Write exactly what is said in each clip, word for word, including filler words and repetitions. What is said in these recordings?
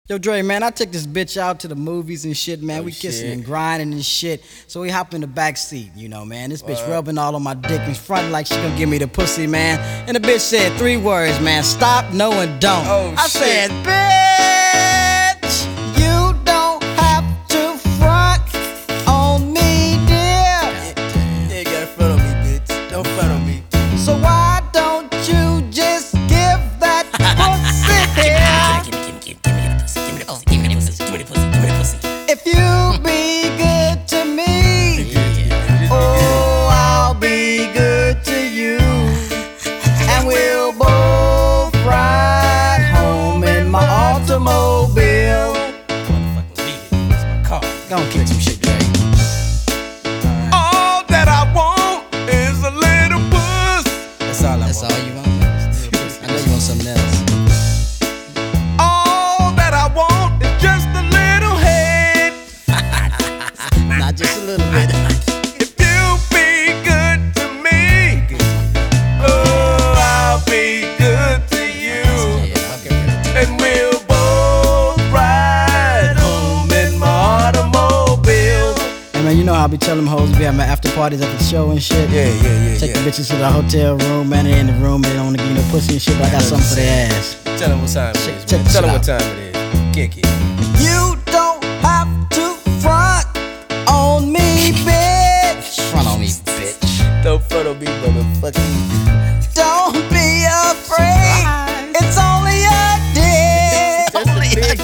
Yo, Dre, man, I took this bitch out to the movies and shit, man. Oh, we kissing shit. and grinding and shit. So we hop in the back seat, you know, man. This bitch What? rubbing all on my dick and fronting like she gonna give me the pussy, man. And the bitch said three words, man. Stop, no, and don't. Oh, I shit. said, bitch, you don't have to front on me, dear. You ain't gotta front on me, bitch. Don't front on me. So why don't you just give that pussy here? If you be good to me, oh, I'll be good to you. And we'll both ride home in my automobile. Motherfucking vegan. It's my car. Gonna kick some shit, Dre. All that I want is a little puss. That's all I That's want. all you want? I know you want something else. All that I want is just a little head. Not just a little bit. If you be good to me, oh, I'll be good to you. And we'll both ride home in my automobile. Hey man, you know how I be telling them hoes to be having after parties at the show and shit? Yeah, yeah, yeah, Take yeah. the bitches to the hotel room, man. They in the room, they don't wanna give you no pussy and shit, but I got something for their ass. Tell them what time it Check- is, check man. this Tell them out. what time it is. Kick it. You don't have to front on me, bitch. Front on me, bitch. Don't front on me, motherfucker. Don't be afraid. It's only a dick. Just a dick.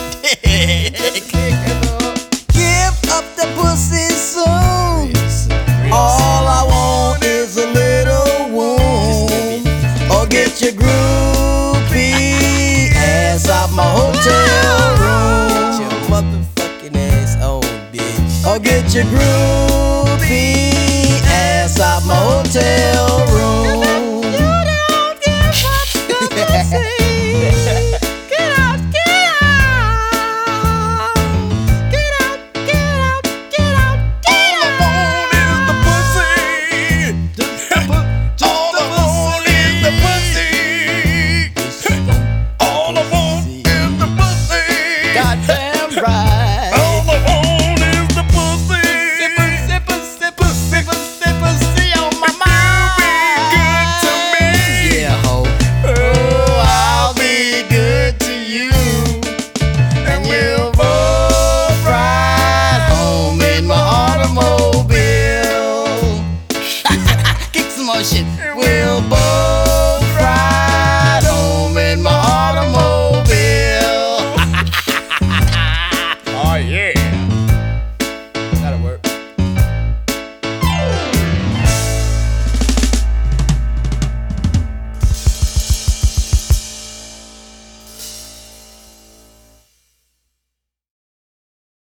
Give up the pussy soon. All I want is a little wound. Or get your groupie ass out my hotel Get your room. motherfucking ass on, bitch. Or get your groupie ass out my hotel room. All I want is the pussy. All I want is the pussy. Goddamn right.